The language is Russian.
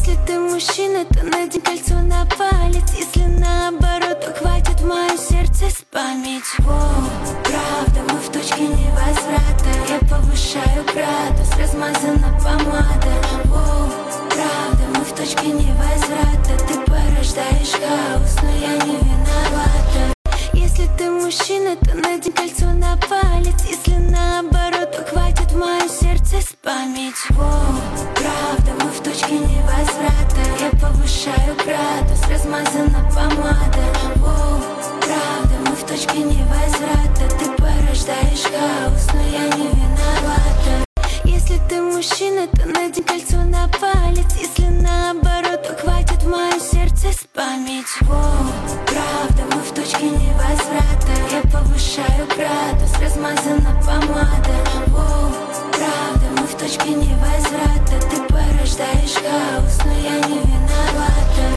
Если ты мужчина, то надень кольцо на палец. Если наоборот, то хватит мое сердце спамить. Воу, правда, мы в точке невозврата. Я повышаю градус, размазана помада. Воу, правда, мы в точке невозврата. Ты порождаешь хаос, но я не виновата. Если ты мужчина, то надень кольцо на палец. Если наоборот, то хватит мое сердце спамить. Воу, правда, мы в точке невозврата. Я повышаю градус, размазана помада. Воу, правда, мы в точке невозврата. Ты порождаешь хаос, но я не виновата. Если ты мужчина, то надень кольцо на палец. Если наоборот, то хватит мое сердце спамить. Воу,